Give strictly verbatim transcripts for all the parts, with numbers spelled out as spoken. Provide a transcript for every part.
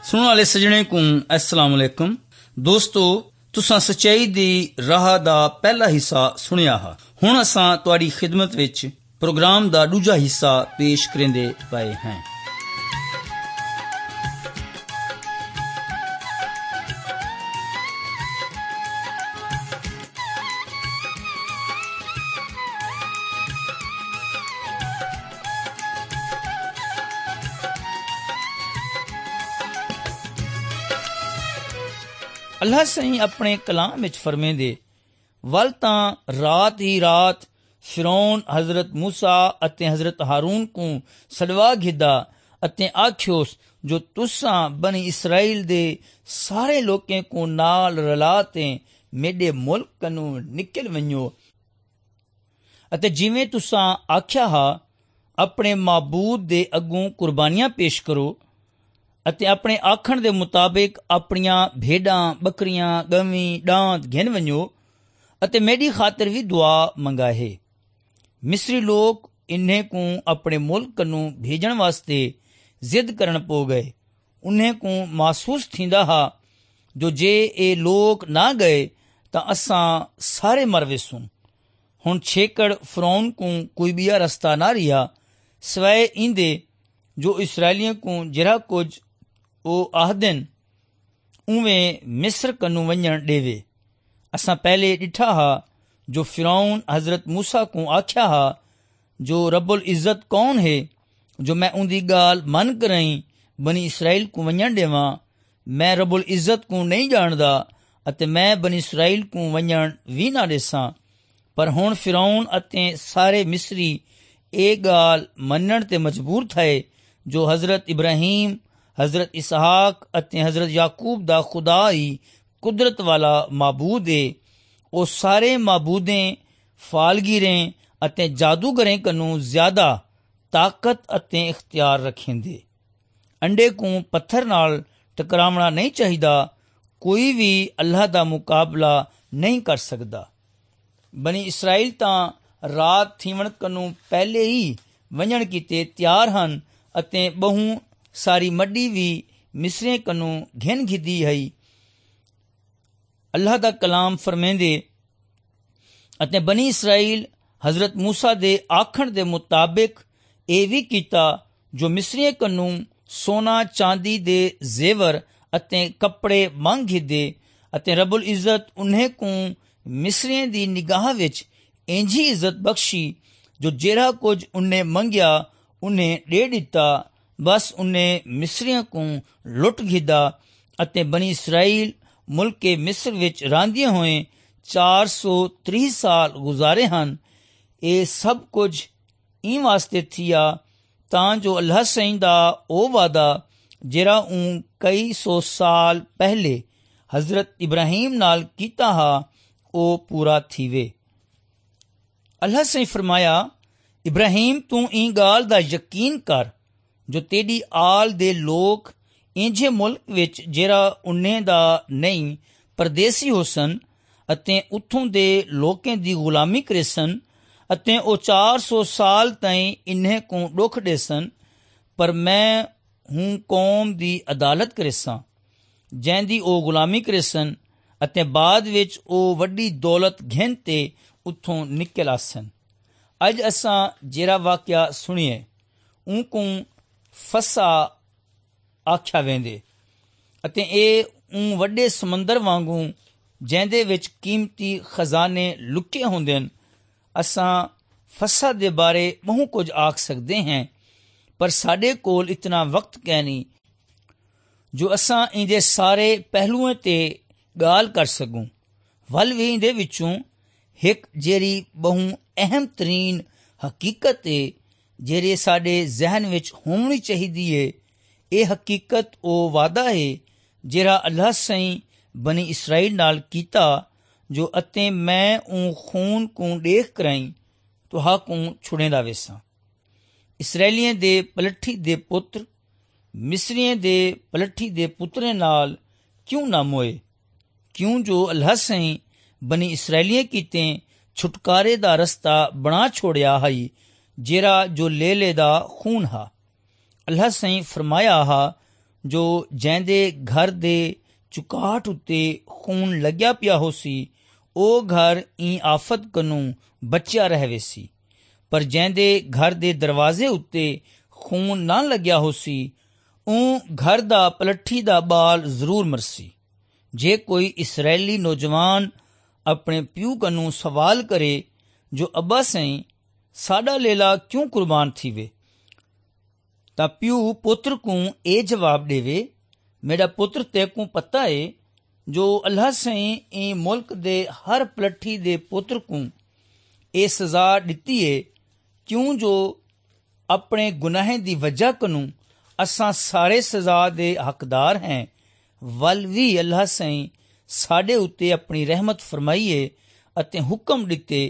सुनने वाले सजने को अस्सलाम वालेकुम। दोस्तो, तुसां सच्चाई दी राह दा पहला हिस्सा सुनिया हा। हुण असां तुहाडी खिदमत विच प्रोग्राम दा दूजा हिस्सा पेश करेंदे पए हैं। अल्लाह सही अपने कलाम विच फरमेंदे, वल तां रात ही रात फिरौन हजरत मूसा अते हजरत हारून को सडवा घिदा अते आख्योस जो तुसां बनी इसराइल दे सारे लोकें को नाल रला ते मेरे मुल्क कनू निकल वञो अते जिवें तुसां आख्या हा अपने माबूद दे अगों कुर्बानियां पेश करो ਅਤੇ ਆਪਣੇ ਆਖਣ ਦੇ ਮੁਤਾਬਿਕ ਆਪਣੀਆਂ ਭੇਡਾਂ ਬੱਕਰੀਆਂ ਗਵੀਂ ਡਾਂਤ ਘਿਨ ਵੰਜੋ ਅਤੇ ਮੇਰੀ ਖਾਤਰ ਵੀ ਦੁਆ ਮੰਗਾਹੇ। ਮਿਸਰੀ ਲੋਕ ਇन्हें को अपने मुल्क नूं भेजण वास्ते जिद करण पो गए। उन्हें को महसूस थींदा हा जो जे ये लोग ना गए तां असां सारे मर वेसूं। हुण छेकड़ फिरौन को कोई बिया रस्ता ना रिहा सवाए इंदे जो इसराइलियों को जिरा कुछ ओ आखदन उवें मिस्र कनू वञण ॾेवे। असां पहले ॾिठा हा जो फिरौन हज़रत मूसा को आख्या हा जो रब्बुल इज़्ज़त कौन है जो मैं उनकी गाल मन करई बनी इसराइल को वञण ॾेवां। मैं रब्बुल इज़्ज़त को नहीं जानदा अते मैं बनी इसराइल को वञण भी ना ॾेसां। पर हुण फिरौन अते सारे मिस्री ए गाल मन्नण ते मजबूर थए जो हज़रत इब्राहिम हज़रत इसहाक अते हज़रत याकूब दा खुदा ही कुदरत वाला माबूद है। ओ सारे माबूदें फालगीरें अते जादूगरें कनू ज्यादा ताकत अते इख्तियार रखेंदे। अंडे को पत्थर नाल टकरावना नहीं चाहिदा। कोई भी अल्लाह दा मुकाबला नहीं कर सकदा। बनी इसराइल तां रात थीवण कनू पहले ही वञण कीते तैयार हन अते बहु सारी मड्डी भी मिसरे कनू घिन घिदी हई। अल्लाह दा कलाम फरमेंदे अते बनी इसराइल हजरत मूसा दे आखण दे मुताबिक ए भी कीता जो मिसरियों कनू सोना चांदी दे जेवर अते कपड़े मंग घिदे अते रब्बुल इज़्ज़त उन्हें को मिसरियों दी निगाह विच इंजी इज्जत बख्शी जो जेरा कुछ उन्हें मंगिया उन्हें दे दिता। बस उन्हें मिसरियों को लुट घिदा अते बनी इसराइल मुल्क के मिस्र विच रांदिए हुए चार सौ तीह साल गुजारे हन। ये सब कुछ ई वास्ते थिया तां जो अल्लाह सईं दा ओ वादा जेरा ऊं कई सौ साल पहले हजरत इब्राहिम नाल कीता हा ओ पूरा थीवे। अल्लाह सईं फरमाया, इब्राहिम तू ई गाल दा यकीन कर जो तेरी आल दे लोग इंजे मुल्क विच जेरा उन्हें दा नहीं परदेसी होसन अते उथों दे लोकें दी गुलामी करेसन अते ओ चार सौ साल ताईं इन्हें को दुख देसन। पर मैं हूँ कौम दी अदालत करेसां जैंदी ओ गुलामी करेसन अते बाद विच ओ वड्डी दौलत घिन ते उथों निकल आसन। अज असां जेरा वाकिया सुनिए उनको फसा आख्या वेंदे अते ए ऊं वड्डे समंदर वांगू जैंदे विच कीमती खजाने लुके हुंदे न। असां फसा दे बारे बहु कुछ आख सकते हैं पर साडे कोल इतना वक्त कै नहीं जो असां इंदे सारे पहलुएं ते गाल कर सकूं। वल भी इंदे विचों हिक जेरी बहु अहम तरीन हकीकत है जेरे साडे जहन विच होनी चाहिदी है। ये हकीकत ओ वादा है जेरा अल्लाह सईं बनी इसराइल नाल कीता जो अते मैं ऊं खून को देख कराई तुहा को छुड़ेंदा वेसां। इसराइलियों दे पलठी दे पुत्र मिस्रियों दे पलठी दे पुत्रें नाल क्यों ना मोए? क्यों जो अल्लाह सईं बनी इसराइलियों कीते छुटकारे दा रस्ता बना छोड़िया हई जेरा जो लेले दा खून हा। अल्लाह सईं फरमाया हा ਜੋ ਜੈਂਦੇ ਘਰ ਦੇ ਚੁਕਾਟ ਉੱਤੇ ਖੂਨ ਲੱਗਿਆ ਪਿਆ ਹੋ ਸੀ, ਉਹ ਘਰ ਈ ਆਫਤ ਕਨੂੰ ਬਚਿਆ ਰਹਿਵੇ ਸੀ। ਪਰ ਜੈਂਦੇ ਘਰ ਦੇ ਦਰਵਾਜ਼ੇ ਉੱਤੇ ਖੂਨ ਨਾ ਲੱਗਿਆ ਹੋ ਸੀ, ਉਹ ਘਰ ਦਾ ਪਲੱਠੀ ਦਾ ਬਾਲ ਜ਼ਰੂਰ ਮਰਸੀ। ਜੇ ਕੋਈ ਇਸਰਾਏਲੀ ਨੌਜਵਾਨ ਆਪਣੇ ਪਿਓ ਕਨੂੰ ਸਵਾਲ ਕਰੇ, ਜੋ ਅੱਬਾ ਸਈ ਸਾਡਾ ਲੇਲਾ ਕਿਉਂ ਕੁਰਬਾਨ ਥੀਵੇ, ਤਾਂ ਪਿਓ ਪੁੱਤਰ ਕੂੰ ਇਹ ਜਵਾਬ ਦੇਵੇ, ਮੇਰਾ ਪੁੱਤਰ ਤੈਕੂੰ ਪਤਾ ਏ ਜੋ ਅੱਲਾਹ ਸਈ ਇਹ ਮੁਲਕ ਦੇ ਹਰ ਪਲੱਠੀ ਦੇ ਪੁੱਤਰ ਕੂੰ ਇਹ ਸਜ਼ਾ ਦਿੱਤੀ ਏ, ਕਿਉਂ ਜੋ ਆਪਣੇ ਗੁਨਾਹ ਦੀ ਵਜ੍ਹਾ ਕਨੂੰ ਅਸਾਂ ਸਾਰੇ ਸਜ਼ਾ ਦੇ ਹੱਕਦਾਰ ਹੈ। ਵੱਲ ਵੀ ਅੱਲਾਹ ਸਈ ਸਾਡੇ ਉੱਤੇ ਆਪਣੀ ਰਹਿਮਤ ਫਰਮਾਈਏ ਅਤੇ ਹੁਕਮ ਦਿੱਤੇ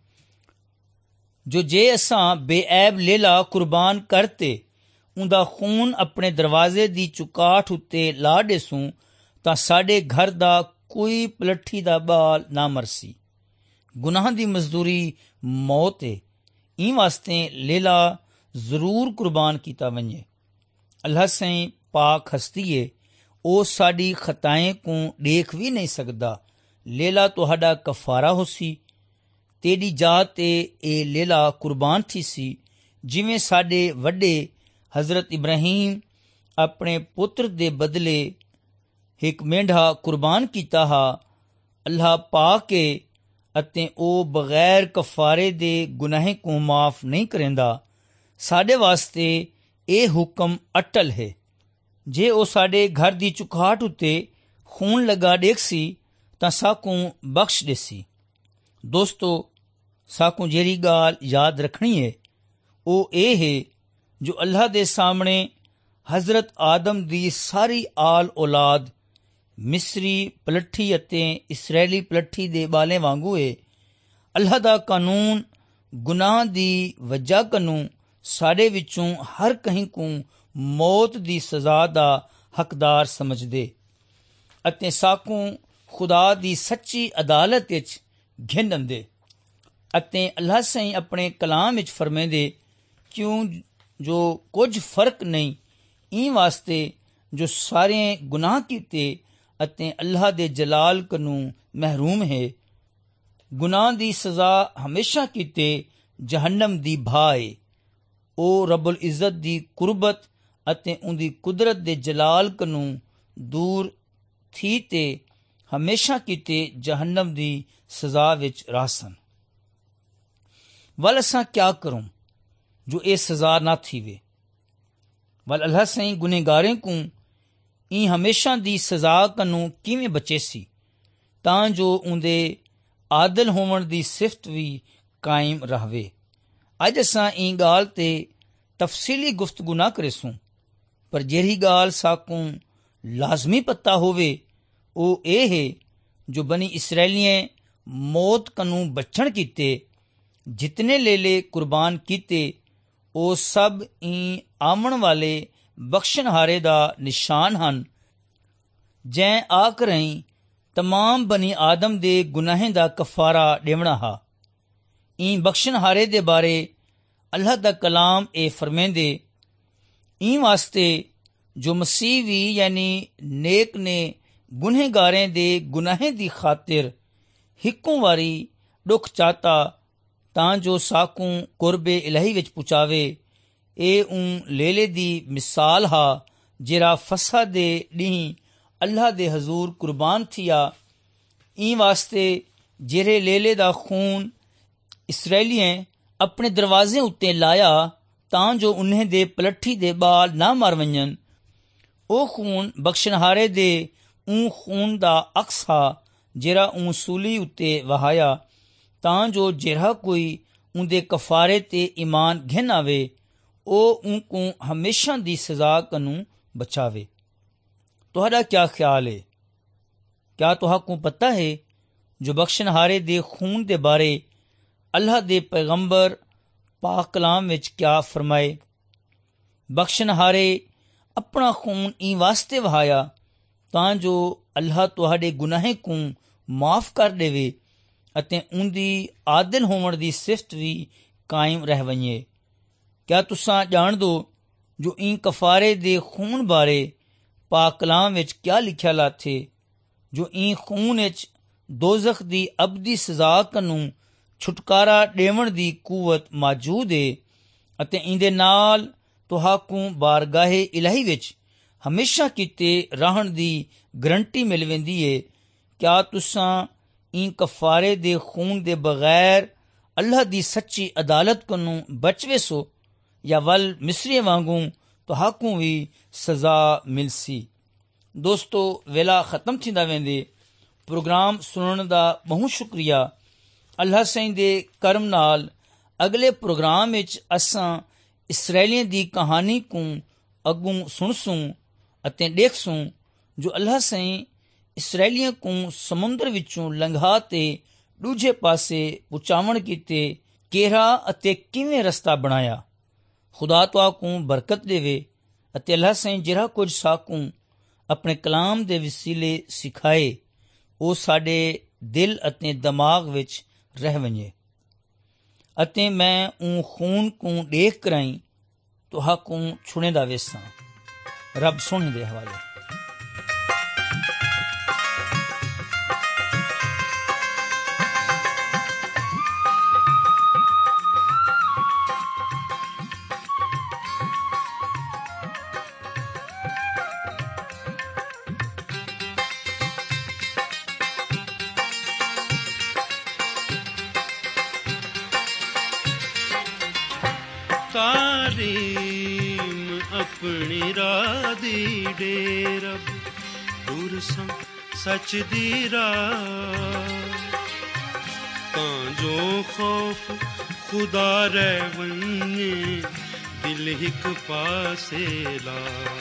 ਜੋ ਜੇ ਅਸਾਂ ਬੇਐਬ ਲੇਲਾ ਕੁਰਬਾਨ ਕਰਤੇ ਉਹਦਾ ਖੂਨ ਆਪਣੇ ਦਰਵਾਜ਼ੇ ਦੀ ਚੁਕਾਠ ਉੱਤੇ ਲਾ ਦੇਸੂੰ, ਤਾਂ ਸਾਡੇ ਘਰ ਦਾ ਕੋਈ ਪਲੱਠੀ ਦਾ ਬਾਲ ਨਾ ਮਰਸੀ। ਗੁਨਾਹ ਦੀ ਮਜ਼ਦੂਰੀ ਮੌਤ ਏ, ਇਹ ਵਾਸਤੇ ਲੇਲਾ ਜ਼ਰੂਰ ਕੁਰਬਾਨ ਕੀਤਾ ਵੰਜੇ। ਅੱਲਾਹ ਸਈ ਪਾਕ ਹਸਤੀ ਏ, ਉਹ ਸਾਡੀ ਖਤਾਏ ਕੋ ਦੇਖ ਵੀ ਨਹੀਂ ਸਕਦਾ। ਲੇਲਾ ਤੁਹਾਡਾ ਕਫਾਰਾ ਹੋ ਸੀ, ਤੇਰੀ ਜਾਤ ਤੇ ਇਹ ਲੇਲਾ ਕੁਰਬਾਨ ਥੀ ਸੀ, ਜਿਵੇਂ ਸਾਡੇ ਵੱਡੇ ਹਜ਼ਰਤ ਇਬਰਾਹੀਮ ਆਪਣੇ ਪੁੱਤਰ ਦੇ ਬਦਲੇ ਇੱਕ ਮੇਂਢਾ ਕੁਰਬਾਨ ਕੀਤਾ ਹਾ। ਅੱਲਾਹ ਪਾਕ ਏ ਅਤੇ ਉਹ ਬਗੈਰ ਕਫਾਰੇ ਦੇ ਗੁਨਾਹ ਕੋ ਮਾਫ ਨਹੀਂ ਕਰੇਂਦਾ। ਸਾਡੇ ਵਾਸਤੇ ਇਹ ਹੁਕਮ ਅਟਲ ਹੈ। ਜੇ ਉਹ ਸਾਡੇ ਘਰ ਦੀ ਚੁਕਾਟ ਉੱਤੇ ਖੂਨ ਲਗਾ ਦੇਖ ਸੀ, ਤਾਂ ਸਾਕੂ ਬਖਸ਼ ਦੇਸੀ। ਦੋਸਤੋ, ਸਾਕੂ ਜਿਹੜੀ ਗੱਲ ਯਾਦ ਰੱਖਣੀ ਹੈ ਉਹ ਇਹ ਹੈ ਜੋ ਅੱਲਾਹ ਦੇ ਸਾਹਮਣੇ ਹਜ਼ਰਤ ਆਦਮ ਦੀ ਸਾਰੀ ਆਲ ਔਲਾਦ ਮਿਸਰੀ ਪਲੱਠੀ ਅਤੇ ਇਸਰਾਏਲੀ ਪਲੱਠੀ ਦੇ ਬਾਲੇ ਵਾਂਗੂ ਏ। ਅੱਲਾਹ ਦਾ ਕਾਨੂੰਨ ਗੁਨਾਹ ਦੀ ਵਜ੍ਹਾ ਕਨੂੰ ਸਾਡੇ ਵਿੱਚੋਂ ਹਰ ਕਹੀਂ ਕੋ ਮੌਤ ਦੀ ਸਜ਼ਾ ਦਾ ਹੱਕਦਾਰ ਸਮਝਦੇ ਅਤੇ ਸਾਕੂ ਖੁਦਾ ਦੀ ਸੱਚੀ ਅਦਾਲਤ ਵਿੱਚ ਘਿੰਨਦੇ। ਅਤੇ ਅੱਲਾਹ ਸਈ ਆਪਣੇ ਕਲਾਮ ਵਿੱਚ ਫਰਮਾਉਂਦੇ, ਕਿਉਂ ਜੋ ਕੁਝ ਫਰਕ ਨਹੀਂ ਇਹ ਵਾਸਤੇ ਜੋ ਸਾਰੇ ਗੁਨਾਹ ਕੀਤੇ ਅਤੇ ਅੱਲਾਹ ਦੇ ਜਲਾਲ ਕਨੂੰ ਮਹਿਰੂਮ ਹੈ। ਗੁਨਾਹ ਦੀ ਸਜ਼ਾ ਹਮੇਸ਼ਾ ਕੀਤੇ ਜਹੰਨਮ ਦੀ ਭਾਏ। ਉਹ ਰੱਬੁਲ ਇੱਜ਼ਤ ਦੀ ਕੁਰਬਤ ਅਤੇ ਉਹਦੀ ਕੁਦਰਤ ਦੇ ਜਲਾਲ ਕਨੂੰ ਦੂਰ ਥੀ ਤੇ ਹਮੇਸ਼ਾ ਕੀਤੇ ਜਹੰਨਮ ਦੀ ਸਜ਼ਾ ਵਿੱਚ ਰਾਸਨ। ਵੱਲ ਅਸਾਂ ਕਿਆ ਕਰੂੰ ਜੋ ਇਹ ਸਜ਼ਾ ਨਾ ਥੀਵੇ। ਵੱਲ ਅੱਲਾਹ ਸਈ ਗੁਨੇਗਾਰੇ ਕੋ ਇਹ ਹਮੇਸ਼ਾ ਦੀ ਸਜ਼ਾ ਕਨੂੰ ਕਿਵੇਂ ਬਚੇ ਸੀ, ਤਾਂ ਜੋ ਉਹਦੇ ਆਦਲ ਹੋਵਣ ਦੀ ਸਿਫਤ ਵੀ ਕਾਇਮ ਰਹਵੇ। ਅੱਜ ਅਸਾਂ ਇਹ ਗੱਲ ਤੇ ਤਫਸੀਲੀ ਗੁਫ਼ਤਗੂ ਨਾ ਕरेसूं, ਪਰ ਜਿਹੜੀ ਗੱਲ ਸਾਕੂ ਲਾਜ਼ਮੀ ਪਤਾ ਹੋਵੇ ਉਹ ਇਹ ਹੈ ਜੋ ਬਨੀ ਇਸਰਾਏਲੀਏ ਮੌਤ ਕਨੂੰ ਬਚਣ ਕੀਤੇ ਜਿਤਨੇ ਲੇਲੇ ਕੁਰਬਾਨ ਕੀਤੇ, ਉਹ ਸਭ ਹੀ ਆਉਣ ਵਾਲੇ ਬਖਸ਼ਣਹਾਰੇ ਦਾ ਨਿਸ਼ਾਨ ਹਨ। ਜੈ ਆਖ ਰਹੀ ਤਮਾਮ ਬਨੀ ਆਦਮ ਦੇ ਗੁਨਾਹ ਦਾ ਕਫਾਰਾ ਦੇਵਣਾ ਹਾ। ਇਹ ਬਖਸ਼ਣਹਾਰੇ ਦੇ ਬਾਰੇ ਅੱਲਾਹ ਦਾ ਕਲਾਮ ਇਹ ਫਰਮਾਉਂਦੇ, ਇਹ ਵਾਸਤੇ ਜੋ ਮਸੀਹ ਵੀ ਯਾਨੀ ਨੇਕ ਨੇ ਗੁਨਹਗਾਰਾਂ ਦੇ ਗੁਨਾਹ ਦੀ ਖਾਤਰ ਇੱਕੋ ਵਾਰੀ ਦੁੱਖ ਚਾਹਤਾ, ਤਾਂ ਜੋ ਸਾਕੂ ਕੁਰਬੇ ਇਲਾਹੀ ਵਿੱਚ ਪੁਚਾਵੇ। ਇਹ ਉਂ ਲੇਲੇ ਦੀ ਮਿਸਾਲ ਹਾ ਜਿਹੜਾ ਫਸਾ ਦੇ ॾींहुं ਅੱਲਾਹ ਦੇ ਹਜ਼ੂਰ ਕੁਰਬਾਨ ਥੀਆ। ਇਹ ਵਾਸਤੇ ਜਿਹੜੇ ਲੇਲੇ ਦਾ ਖੂਨ ਇਸਰਾਏਲੀਆਂ ਆਪਣੇ ਦਰਵਾਜ਼ੇ ਉੱਤੇ ਲਾਇਆ, ਤਾਂ ਜੋ ਉन्हें ਦੇ ਪਲੱਠੀ ਦੇ ਬਾਲ ਨਾ ਮਰ ਵੰਜਣ। ਉਹ ਖੂਨ ਬਖਸ਼ਣਹਾਰੇ ਦੇ ਉਹ ਖੂਨ ਦਾ ਅਕਸ ਹਾ ਜਿਹੜਾ ਉਹ ਸੂਲੀ ਉੱਤੇ ਵਹਾਇਆ, ਤਾਂ ਜੋ ਜਿਹੜਾ ਕੋਈ ਉਹਦੇ ਕਫਾਰੇ ਤੇ ਈਮਾਨ ਘਿਨ ਆਵੇ, ਉਹ ਉਹ ਕੋ ਹਮੇਸ਼ਾ ਦੀ ਸਜ਼ਾ ਕਨੂੰ ਬਚਾਵੇ। ਤੁਹਾਡਾ ਕਿਆ ਖਿਆਲ ਹੈ? ਕਿਆ ਤੁਹਾਨੂੰ ਪਤਾ ਹੈ ਜੋ ਬਖਸ਼ਣਹਾਰੇ ਦੇ ਖੂਨ ਦੇ ਬਾਰੇ ਅੱਲਾਹ ਦੇ ਪੈਗੰਬਰ ਪਾਕ ਕਲਾਮ ਵਿੱਚ ਕਿਆ ਫਰਮਾਏ? ਬਖਸ਼ਣਹਾਰੇ ਆਪਣਾ ਖੂਨ ਇਹ ਵਾਸਤੇ ਵਹਾਇਆ ਤਾਂ ਜੋ ਅੱਲਾਹ ਤੁਹਾਡੇ ਗੁਨਾਹ ਕੋ ਮਾਫ ਕਰ ਦੇਵੇ ਅਤੇ ਉਹਦੀ ਆਦਿਲ ਹੋਵਣ ਦੀ ਸਿਫਤ ਵੀ ਕਾਇਮ ਰਹਿ ਵੰਜੇ। ਕਿਆ ਤੁਸਾਂ ਜਾਣ ਦੋ ਜੋ ਇਹ ਕਫਾਰੇ ਦੇ ਖੂਨ ਬਾਰੇ पाक कलाम विच क्या लिखिया लाथे जो ई खून विच दोजख दी अबदी सजा कनू छुटकारा देवण दी कुवत मौजूद है अते इंदे नाल तुहाकू बारगाहे इलाही विच हमेशा किते रहण दी गारंटी मिल वेंदी है। क्या तुसां ई कफारे दे खून दे बगैर अल्लाह दी सच्ची अदालत कनू बचवे सो या वल मिस्री वांगू तुहाकू भी सजा मिलसी। दोस्तो वेला खत्म थींदा वेंदे प्रोग्राम सुनण दा बहुत शुक्रिया। अल्लाह साईं दे करम नाल अगले प्रोग्राम विच असां इसराइलियों दी कहानी को अगू सुनसूं अते देखसूं जो अल्लाह साईं इसराइलियों को समुंदर विचों लंघा ते दूजे पासे पहुंचावण कीते केरा अते किवें रस्ता बनाया। खुदा तुहाकू बरकत देवे अते अल्लाह साईं जिहड़ा कुछ साकू अपने कलाम दे वसीले सिखाए वो साडे दिल अते दिमाग विच रह वञे अते मैं ऊं खून को देख कराई तुहाकू छुड़ेंदा वेसां। रब सोहणे दे हवाले। तारीम अपनी राह दी डेरब दूर सां सच दी राह तां जो खौफ खुदा रह वञे दिल हिक पासे ला।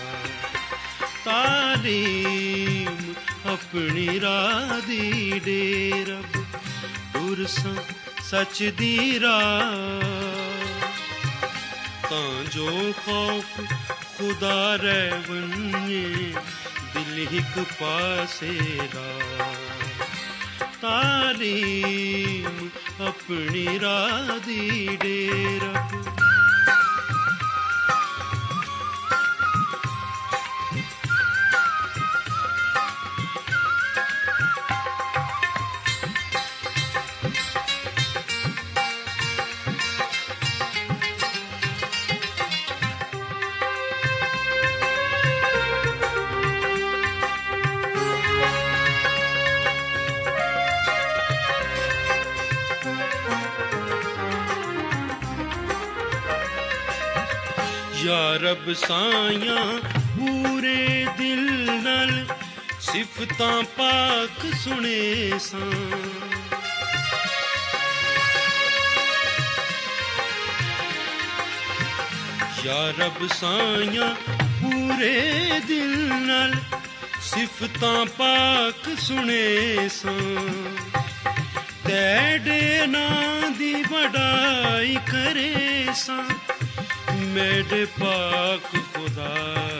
तारीम अपनी राह दी डेरब दूर सां सच दी राह तां जो खौफ खुदा रह वञे दिल हिक पासे ला। तारीम अपनी राह दी डेरब या रब साया पूरे दिल नाल सिफतां पाक सुने सां। या रब साया पूरे दिल नाल सिफतां पाक सुने सां तेरे नां दी वडाई करे सां मेरे पाक खुदा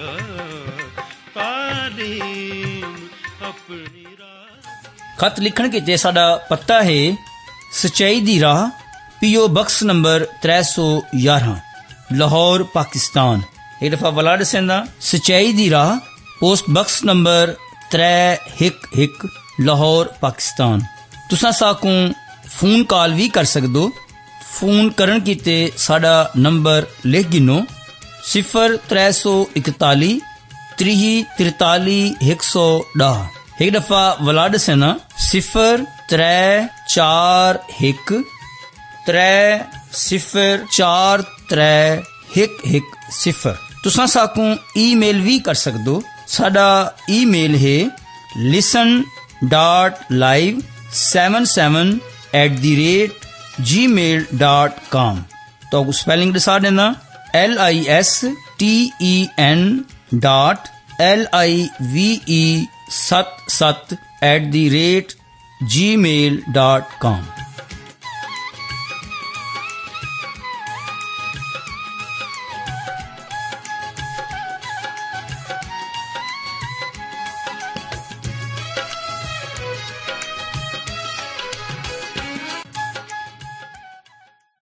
तालीम अपनी राह। खत लिखण के साडा पता है सच्चाई दी राह पीओ बक्स नंबर त्रै सौ यारह लाहौर पाकिस्तान। एक दफा वलाड सेंदा सच्चाई दी राह पोस्ट बक्स नंबर त्रै हिक हिक लाहौर पाकिस्तान। तुसां साकू फोन कॉल भी कर सकदो। फोन करन कीते साडा नंबर लिख गिनो सिफर त्रै सौ इकताली त्रीह तिरताली एक सौ डाह। एक दफा वलाड सेना सिफर त्रै चार हिक त्रै सिफर चार त्रै हिक हिक सिफर। तुसां साकू ई मेल भी कर सकदो। साडा ई मेल है listen dot live seven seven at the rate gmail dot com. तो स्पेलिंग दिसा देना L I S T E N dot L I V E सत सत at the rate gmail dot com.